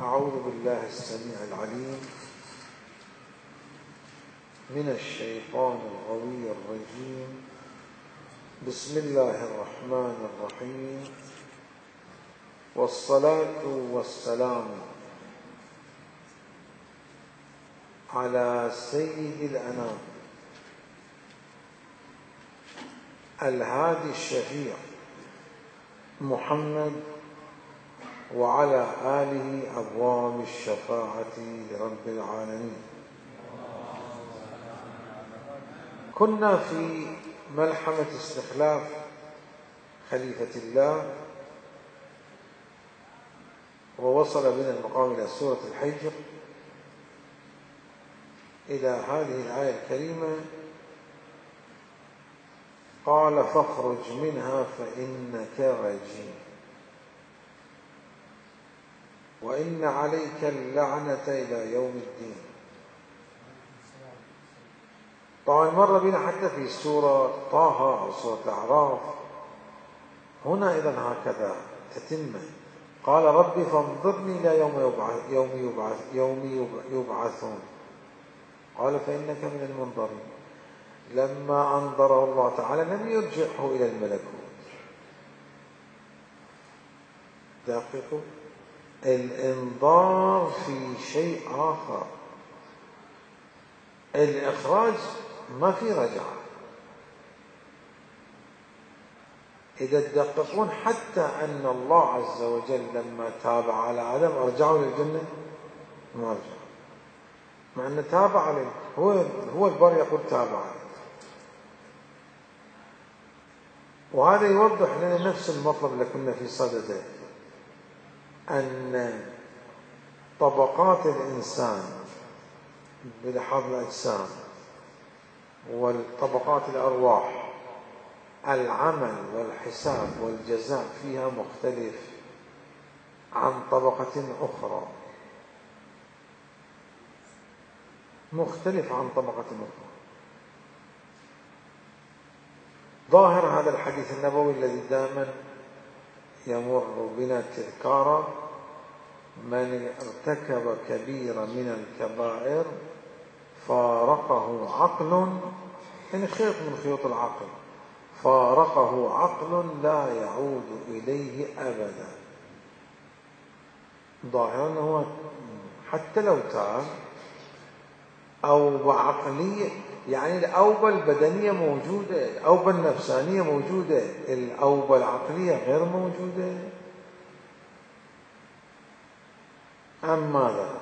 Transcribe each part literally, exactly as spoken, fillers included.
أعوذ بالله السميع العليم من الشيطان الغوي الرجيم. بسم الله الرحمن الرحيم، والصلاة والسلام على سيد الأنام الهادي الشفيع محمد وعلى آله أبواب الشفاعة لرب العالمين. كنا في ملحمة استخلاف خليفة الله، ووصل بنا المقام إلى سورة الحجر، إلى هذه الآية الكريمة: قال فاخرج منها فإنك رجيم وإن عليك اللعنة إلى يوم الدين. طبعا مر بنا حتى في سورة طه أو سورة الأعراف. هنا إذن هكذا تتم: قال رب فانظرني إلى يوم يبعث يوم يبعث يوم يبعثون قال فإنك من المنظرين. لما أنظره الله تعالى لم يرجعه إلى الملكوت. دقيقوا، الإنظار في شيء آخر، الإخراج ما في رجعة. إذا تدققون حتى أن الله عز وجل لما تاب على آدم أرجعه للجنة؟ ما أرجع، مع أنه تاب عليه، هو هو البر يقول تاب عليه. وهذا يوضح لنا نفس المطلب اللي كنا في صدده، أن طبقات الإنسان بلحاظ الأجسام والطبقات الأرواح، العمل والحساب والجزاء فيها مختلف عن طبقة أخرى، مختلف عن طبقة أخرى. ظاهر هذا الحديث النبوي الذي دائما يمر بنا تذكارا: من ارتكب كبيرة من الكبائر فارقه عقل، يعني خيط من خيوط العقل، فارقه عقل لا يعود إليه أبدا. ظاهر أنه حتى لو تاب أو بعقلية، يعني الأوبة البدنية موجودة، الأوبة النفسانية موجودة، الأوبة العقلية غير موجودة. أم ماذا؟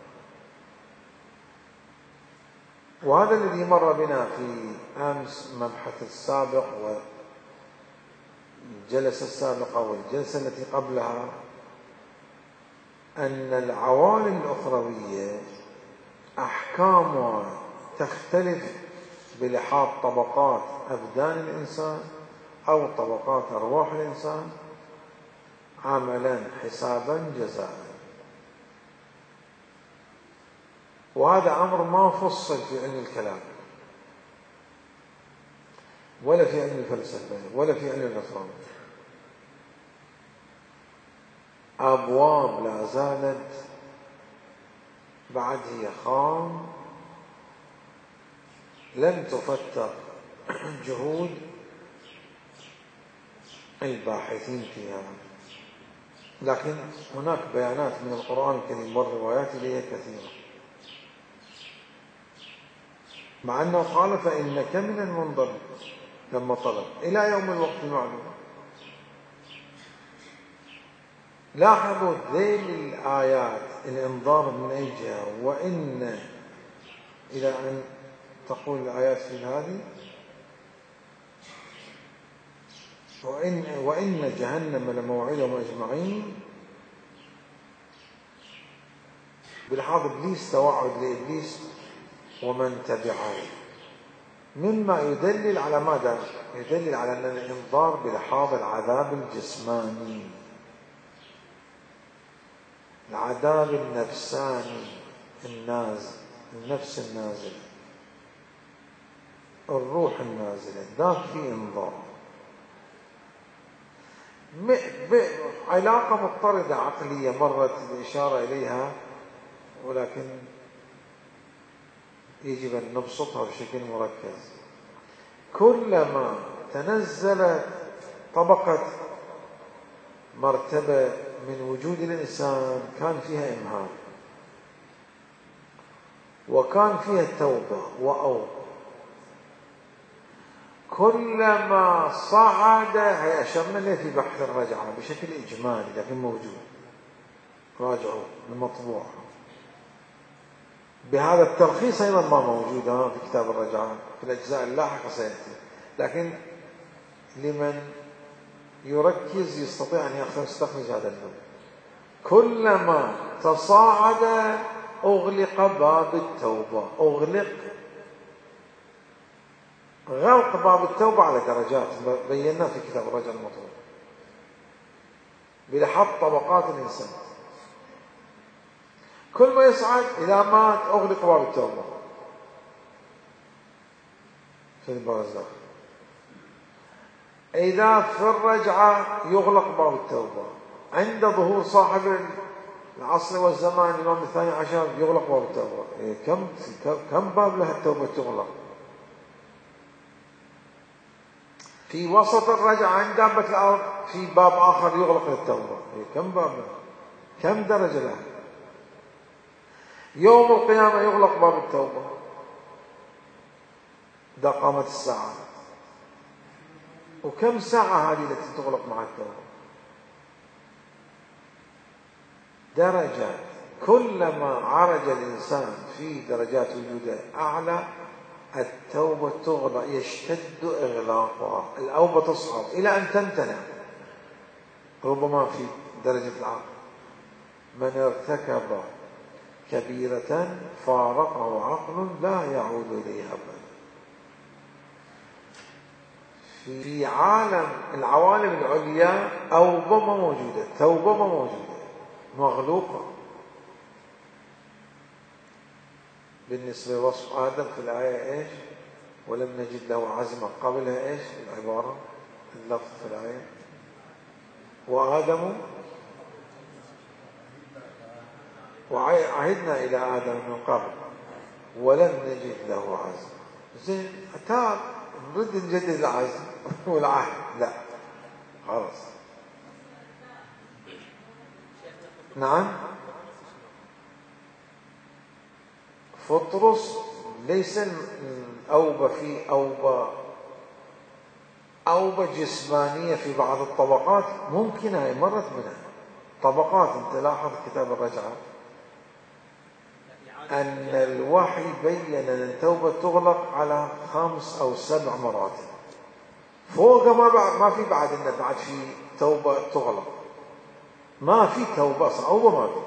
وهذا الذي مر بنا في أمس مبحث السابق والجلسة السابقة والجلسة التي قبلها، أن العوالم الأخروية أحكامها تختلف بلحاظ طبقات أبدان الإنسان أو طبقات أرواح الإنسان، عملا حسابا جزاء. وهذا أمر ما فصل في علم الكلام ولا في علم الفلسفة ولا في علم الأسرار. أبواب لا زالت بعد هي خام، لم تفتر جهود الباحثين فيها، لكن هناك بيانات من القرآن الكريم والروايات إليها كثيرة. مع أنه قال فإنك من المنظر لما طلب إلى يوم الوقت المعلوم. لاحظوا ذيل الآيات الإنظار من أي جهة، وإن إلى أن تقول الآيات في هذه: وإن, وإن جهنم لموعدهم أجمعين. بلحاظ إبليس، توعد لإبليس ومن تبعه، مما يدلل على ماذا؟ يدلل على أن الإنظار بلحاظ العذاب الجسماني، العذاب النفساني النازل، النفس النازلة، الروح النازلة، ذاك في إنظار. علاقة مضطردة عقلية مرت الإشارة إليها، ولكن يجب أن نبسطها بشكل مركز. كلما تنزلت طبقة مرتبة من وجود الإنسان كان فيها إمهال، وكان فيها التوبة وأوبة. كلما صعد، هي أشرنا له في بحث الرجعة بشكل إجمالي لكن موجود، راجعوا المطبوع بهذا التلخيص أيضا ما موجود في كتاب الرجعة، في الأجزاء اللاحقة سيأتي، لكن لمن يركز يستطيع أن يستخرج هذا النوع. كلما تصاعد أغلق باب التوبة، أغلق غلق باب التوبة على درجات بينا في كتاب الرجعة المطلوب بلحظ طبقات الإنسان. كل ما يصعد إذا مات أغلق باب التوبة في البرزخ. إذا في الرجعة يغلق باب التوبة. عند ظهور صاحب العصر والزمان الإمام الثاني عشر يغلق باب التوبة. كم كم باب لها التوبة تغلق؟ في وسط الرجعة عند دابة الأرض في باب آخر يغلق للتوبة. كم باب لها؟ كم درجة لها؟ يوم القيامة يغلق باب التوبة إذا قامت الساعة. وكم ساعة هذه التي تغلق مع التوبة؟ درجات. كلما عرج الإنسان في درجات وجوده أعلى التوبة تغلق، يشتد إغلاقها، الأوبة تصعد إلى أن تمتنع. ربما في درجة العقل من ارتكب كبيرة فارقه عقل لا يعود إليها أبدا. في عالم العوالم العليا أوبة ما موجودة، توبة ما موجودة، مغلوقة. بالنسبة لوصف آدم في الآية إيش؟ ولم نجد له عزما. قبلها إيش العبارة اللفظ في الآية؟ وآدم وعهدنا إلى آدم من قبل ولم نجد له عزما. زين تعال نرد نجدد العزم والعهد، لا خلاص. نعم. فطرس ليس أوبة في أوبة أوبة جسمانية في بعض الطبقات ممكنة، هي مرت منها طبقات. انت لاحظ كتاب الرجعة أن الوحي بين أن التوبة تغلق على خمس أو سبع مراتب. فوق ما بعد ما في بعد إن بعد في توبة تغلق، ما في توبة صعوبة ما في.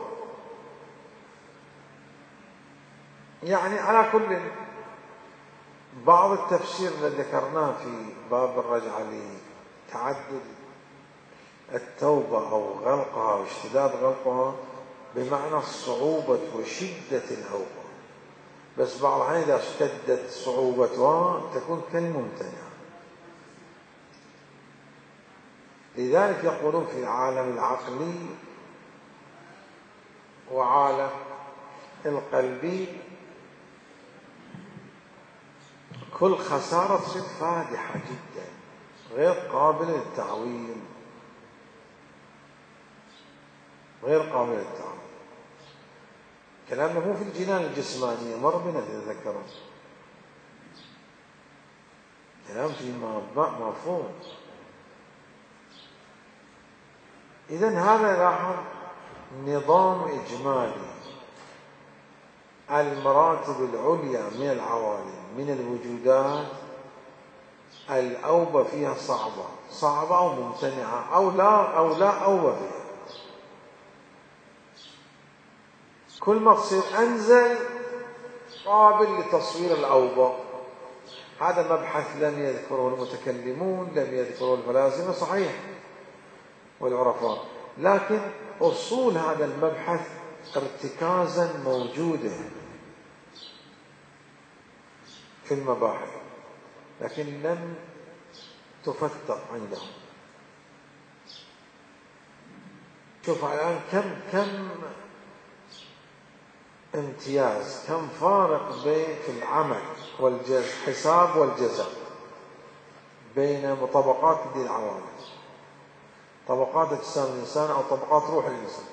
يعني على كل بعض التفسير الذي ذكرناه في باب الرجعة لتعدد التوبة أو غلقها أو اشتداد غلقها بمعنى الصعوبة وشدة الأوبة، بس بعض الأحيان إذا اشتدت صعوبتها تكون كالممتنعة. لذلك يقولون في العالم العقلي وعالم القلبي كل خسارة تصير فادحة جدا غير قابلة للتعويل، غير قابلة للتعويل. كلامنا مو في الجنان الجسمانية، مر بنا تتذكرون كلام في مفهوم. إذن هذا لاحظ نظام إجمالي. المراتب العليا من العوالم من الوجودات الأوبة فيها صعبة صعبة أو ممتنعة أو لا أو لا أوبة فيها. كل ما تصير أنزل قابل لتصوير الأوبة. هذا مبحث لم يذكره المتكلمون، لم يذكره الفلاسفة، صحيح والعرفاء، لكن أصول هذا المبحث ارتكازا موجودة في المباحث لكن لم تفتق عندهم. شوف الآن كم كم امتياز، كم فارق بين في العمل والحساب والجزاء بين طبقات دي العوالم، طبقات أجسام الإنسان أو طبقات روح الإنسان.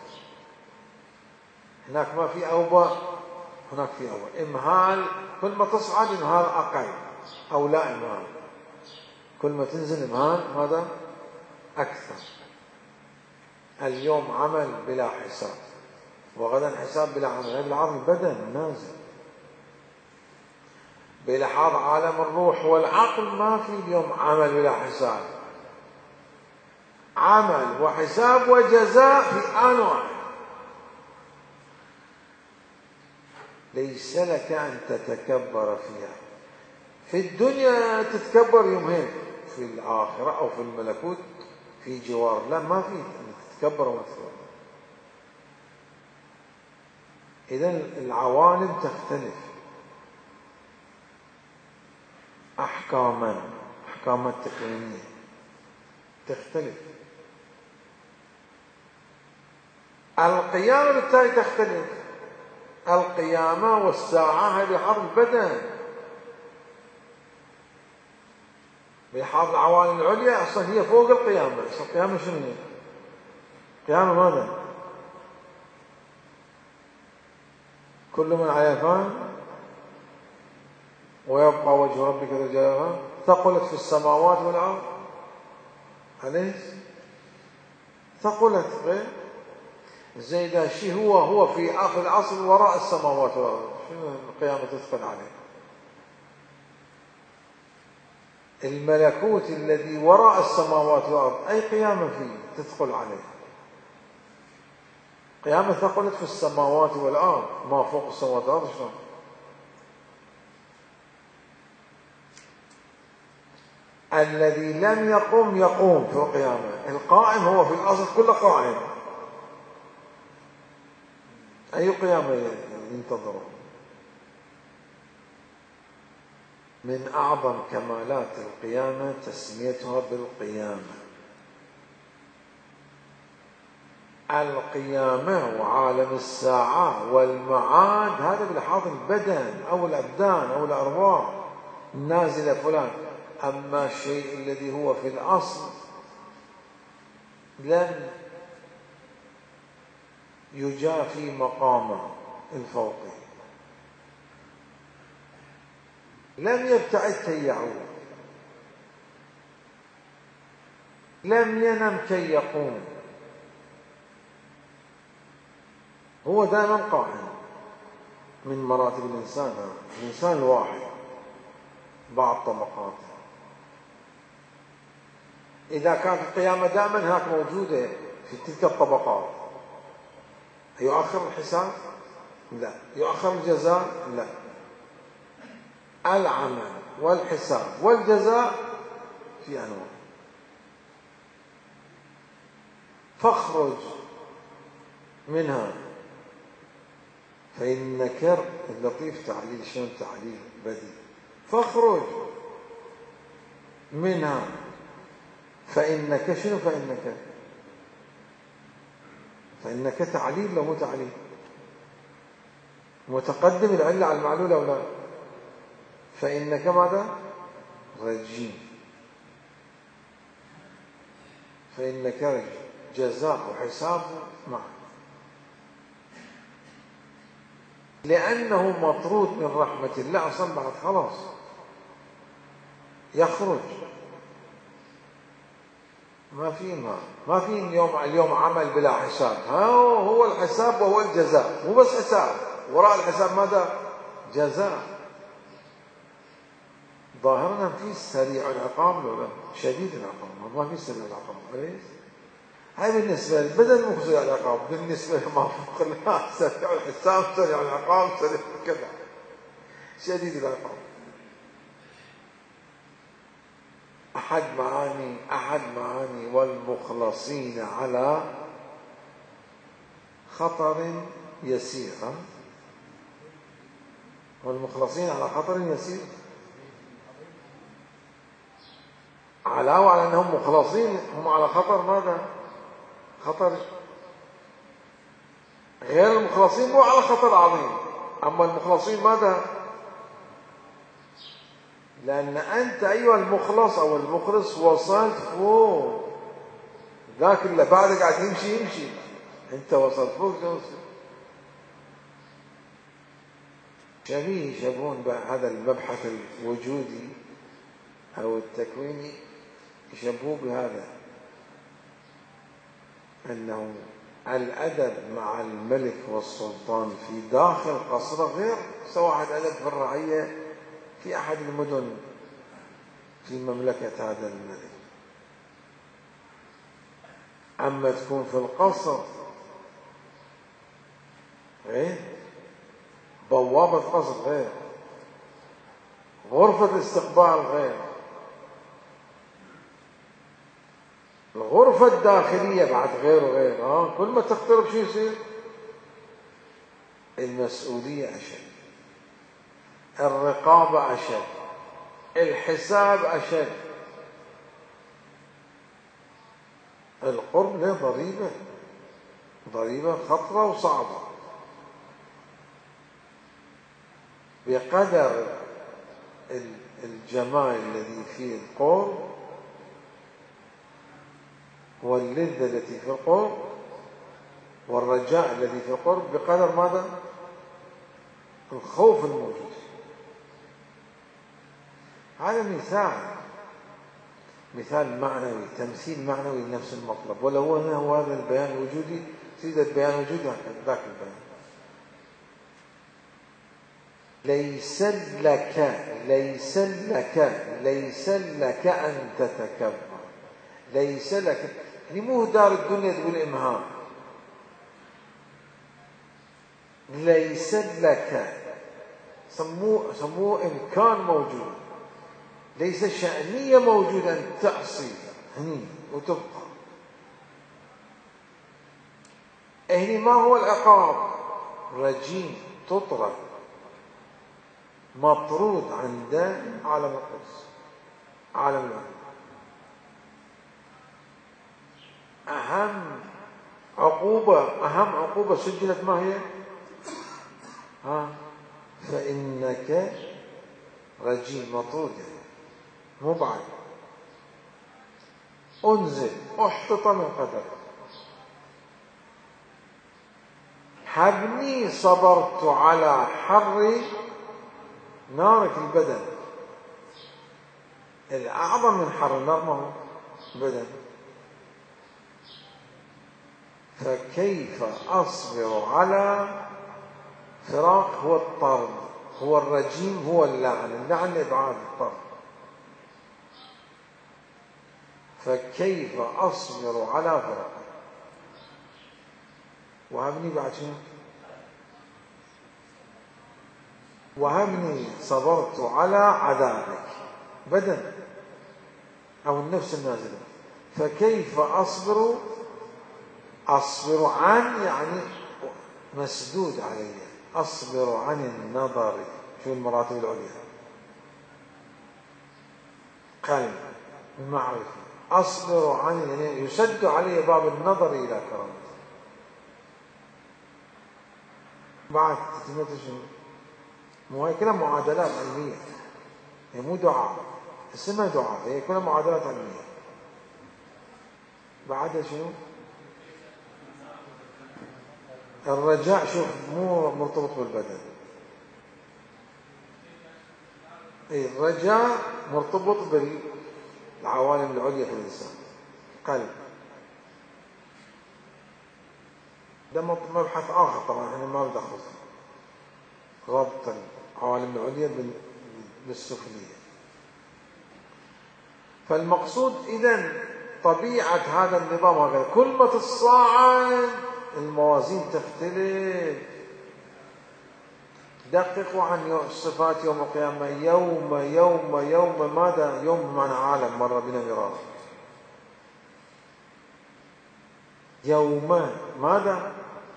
هناك ما في أوبة، هناك في أوبة. إمهال، كل ما تصعد إمهال أقل أو لا إمهال، كل ما تنزل إمهال ماذا؟ أكثر. اليوم عمل بلا حساب، وغدا حساب بلا عمل. بالعرض البدن نازل. بلحاظ عالم الروح والعقل ما في اليوم عمل بلا حساب، عمل وحساب وجزاء في آن واحد. ليس لك أن تتكبر فيها. في الدنيا تتكبر يومين، في الآخرة أو في الملكوت في جوار، لا ما في أن تتكبر وما تتكبر. إذن العوالم تختلف أحكاما، أحكامات تكوينية تختلف. القيامة بالتالي تختلف. القيامة والساعة هذه حرب بدن. بحرب العوالم العليا أصلا هي فوق القيامة. أصلا القيامة شنو هي؟ القيامة ماذا؟ كل من عليها فان ويبقى وجه ربك ذو الجلال. ثقلت في السماوات والأرض. أليس؟ ثقلت غير زي ذا شيء هو هو في آخر العصر وراء السماوات والأرض. شنو القيامة تثقل عليه؟ الملكوت الذي وراء السماوات والأرض أي قيامة فيه تثقل عليه؟ قيامة ثقلت في السماوات والأرض، ما فوق السماوات والأرض شلون؟ الذي لم يقم يقوم في القيامة. القائم هو في الأصل كله قائم. أي قيامة ينتظره؟ من أعظم كمالات القيامة تسميتها بالقيامة. القيامة وعالم الساعة والمعاد هذا بلحاظ البدن أو الأبدان أو الأرواح النازلة فلان. أما الشيء الذي هو في الأصل لن يجافي مقامه الفوقي، لم يبتعد كي يعود، لم ينم كي يقوم، هو دائما قائم. من مراتب الإنسان الإنسان الواحد بعض طبقاته. إذا كانت القيامة دائما هناك موجودة في تلك الطبقات، يؤخر الحساب؟ لا. يؤخر الجزاء؟ لا. العمل والحساب والجزاء في أنواع. فاخرج منها فإنك اللطيف تعليل. شلون تعليل بديع؟ فاخرج منها فإنك شنو؟ فإنك فإنك تعليل لو مو تعليل. متقدم العلة على المعلول أو لا؟ فإنك ماذا؟ رجيم. فإنك رجيم، جزاء وحساب معا. لأنه مطرود من رحمة الله أصلا بعد خلاص يخرج. ما في ما ما في اليوم اليوم عمل بلا حساب. ها هو الحساب وهو الجزاء. مو بس حساب، وراء الحساب ماذا؟ جزاء. ظاهرنا في سريع العقاب ولا شديد العقاب؟ ما في سريع العقاب. أليس؟ هاي بالنسبة للبدن مو سريع العقاب، بالنسبة لما فوق الله سريع الحساب، سريع العقاب، سريع كذا، شديد العقاب. أحد معاني أحد معاني والمخلصين على خطر يسير. والمخلصين على خطر يسير، علاوة على أنهم مخلصين هم على خطر ماذا؟ خطر غير المخلصين مو على خطر عظيم. أما المخلصين ماذا؟ لأن أنت أيها المخلص أو المخلص وصلت فوق، ذاك اللي بعدك قاعد يمشي يمشي، أنت وصلت فوق توصل. شبيه يشبهون بهذا المبحث الوجودي أو التكويني، يشبهوه بهذا، أنه الأدب مع الملك والسلطان في داخل قصره غير سواء أدب في الرعية في أحد المدن في مملكة هذا الملك. أما تكون في القصر غير، بوابة قصر غير، غرفة الاستقبال غير، الغرفة الداخلية بعد غير وغير. ها كل ما تقترب شو يصير؟ المسؤولية أشد، الرقابة أشد، الحساب أشد. القرب له ضريبة، ضريبة خطرة وصعبة. بقدر الجمال الذي في القرب واللذة التي في القرب والرجاء الذي في القرب، بقدر ماذا؟ الخوف الموجود. هذا مثال، مثال معنوي، تمثيل معنوي لنفس المطلب. ولو هو هو هذا البيان الوجودي، سيدة البيان الوجودي ذاك البيان. ليس لك ليس لك ليس لك أن تتكبر. ليس لك يعني مو دار الدنيا تقول إمهام. ليس لك سموه سموه إمكان موجود، ليس شأنية موجودة أن تعصي هني وتبقى. هني ما هو العقاب؟ رجيم، تطرد، مطرود عند عالم القدس، عالم العلم. أهم عقوبة أهم عقوبة سجلت ما هي؟ ها فإنك رجيم، مطرود، مبعد، أنزل، أحتط من قدر. حبني صبرت على حر نارك البدن. الأعظم من حر النار ما هو البدن. فكيف أصبر على فراق؟ هو الطرد، هو الرجيم، هو اللعن. اللعن إبعاد، الطرد. فكيف أصبر على فراق؟ وهبني بعد شنو؟ وهبني صبرت على عذابك، بدن أو النفس النازلة. فكيف أصبر؟ أصبر عن يعني مسدود علي، أصبر عن النظر. شو المراتب العليا؟ قلب، المعرفة. أصبر عن يعني يسد علي باب النظر إلى كرامته. بعد تتمت شنو؟ مو هي كلها معادلات علمية، هي مو دعاء، اسمها دعاء، هي كلها معادلات علمية. بعدها شنو؟ الرجاء. شوف مو مرتبط بالبدن، الرجاء مرتبط بالعوالم العليا في الإنسان، قلب. ده مبحث آخر طبعا احنا ما ندخل فيه، ربط العوالم العليا بالسفلية. فالمقصود إذن طبيعة هذا النظام هكذا، كل ما تصاعد الموازين تختلف. دققوا عن صفات يوم القيامة. يوم يوم يوم ماذا؟ يوم بمعنى عالم، مر بنا مرارا. يوم ماذا؟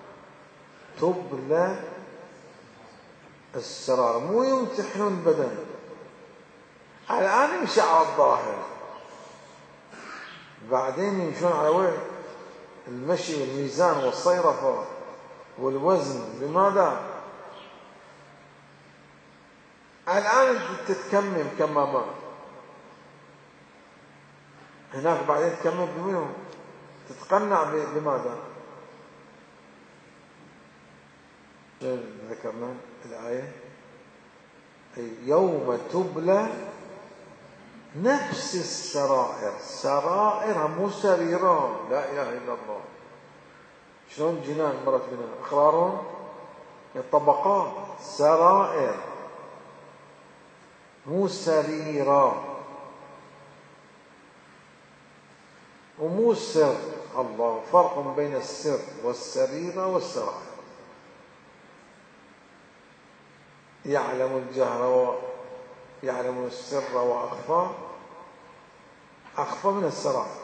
تبلى السرار. مو يمتحنون البدن الآن، يمشي على الظاهر، بعدين يمشون على وين؟ المشي والميزان والصيرفة. والوزن بماذا؟ الآن تتكمم كما ما هناك بعدين تكمم بمنه تتقنع بماذا؟ ذكرنا الآية أي يوم تبلى نفس السرائر، سرائر مو سريرة، لا إله إلا الله. شلون جنان مرت بنا أخرارهم الطبقات، سرائر مو سريرة ومو سر. الله فرق بين السر والسريرة والسرائر. يعلم الجهر ويعلم السر وأخفى، أخفى من السرائر.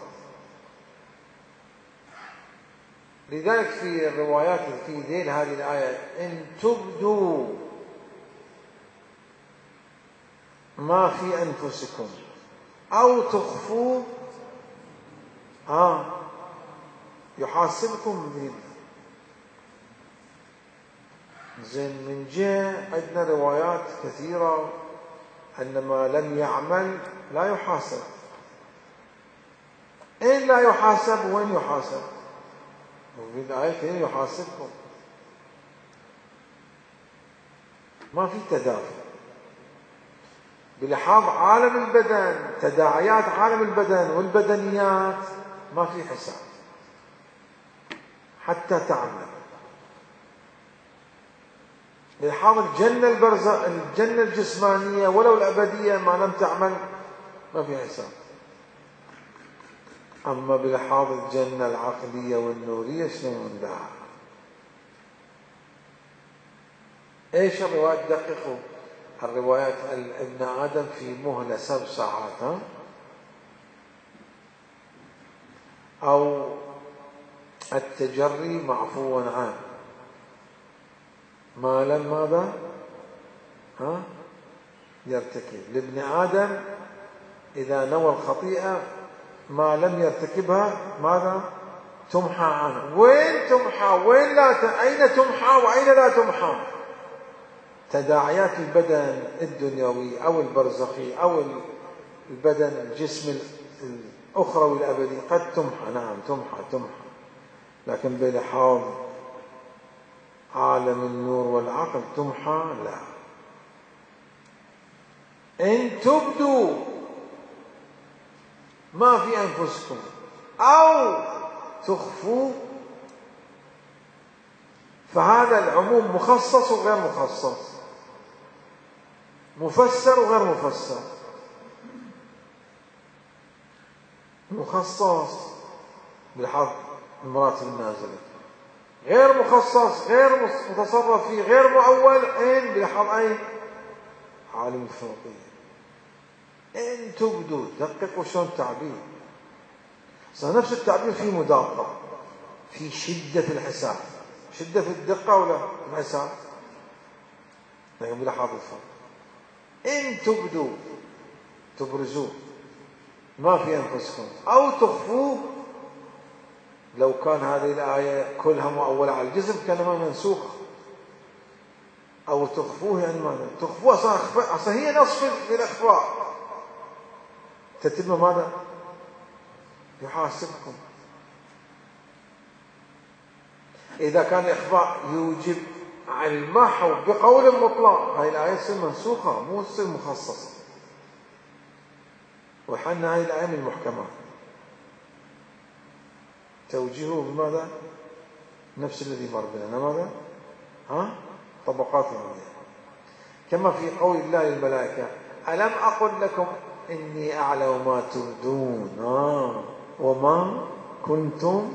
لذلك في الروايات في ذيل هذه الآية إن تبدوا ما في أنفسكم أو تخفوا آه يحاسبكم به. زين من جهة عندنا روايات كثيرة أن ما لم يعمل لا يحاسب. إن لا يحاسب وين يحاسب؟ وفي الآية فين يحاسبكم؟ ما في تدافع بلحاظ عالم البدن، تداعيات عالم البدن والبدنيات ما في حساب حتى تعمل. بلحاظ الجنة البرزة، الجنة الجسمانية ولو الأبدية ما لم تعمل ما في حساب. أما بلحاظ الجنة العقلية والنورية شلون لها؟ إيش الروايات؟ دققوا الروايات. ابن آدم في مهلة سبع ساعات ها؟ أو التجري معفو عنه ما لم ماذا؟ ها؟ يرتكب. لابن آدم إذا نوى الخطيئة ما لم يرتكبها ماذا؟ تمحى عنه. وين تمحى؟ وين لا ت... أين تمحى وأين لا تمحى؟ تداعيات البدن الدنيوي أو البرزخي أو البدن الجسم الأخروي الأبدي قد تمحى، نعم تمحى تمحى، لكن بلحاظ عالم النور والعقل تمحى لا. إن تبدوا ما في أنفسكم أو تخفوا، فهذا العموم مخصص وغير مخصص، مفسر وغير مفسر. مخصص بلحاظ المراتب النازلة، غير مخصص غير متصرف فيه غير مؤول إن بلحاظ أين؟ عالم الفوقية. إن تبدوا، دققوا شلون التعبير. نفس التعبير فيه مداقة، في شدة في الحساب، شدة في الدقة ولا الحساب، لكن بلحاظ الفرق. إن تبدوا تبرزوا ما في أنفسكم أو تخفوه. لو كان هذه الآية كلها مؤولة على الجسم كان ما منسوخة. أو تخفوه يعني ماذا؟ تخفوه أصلا أخفاء، أصلا هي نصف في الإخفاء. تتم ماذا؟ يحاسبكم. إذا كان الإخفاء يوجب المحو بقول مطلق هاي الآية تصير منسوخة مو تصير مخصصة. وحنا هاي الآية من المحكمات توجيهه بماذا؟ نفس الذي مر بنا ماذا؟ ها؟ طبقات الماذا؟ كما في قول الله للملائكة ألم أقل لكم إني أعلم ما تبدون آه وما كنتم.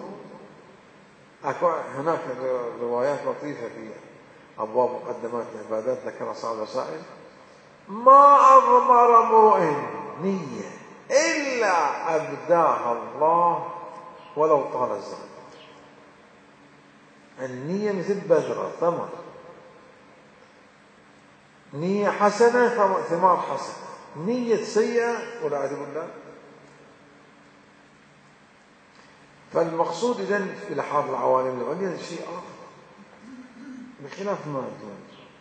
هناك روايات لطيفة في أبواب مقدمات العبادات ذكر أصحاب الوسائل ما أضمر امرؤ نية إلا أبداها الله ولو طال الزمن. النية مثل بذرة ثمر، نية حسنة ثمار حسنة، نية سيئة والعياذ بالله. فالمقصود إذن في لحاظ العوالم العليا شيء آخر. بخلاف ما دون.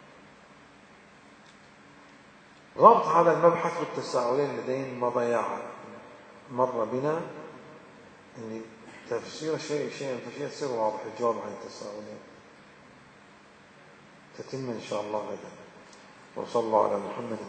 ربط هذا المبحث بالتساؤلين اللذين مضيا مر بنا، يعني تفسير شيء شيء فشيء يصير واضح الجواب عن التساؤلين، تتم إن شاء الله غدا. وصلى الله على محمد.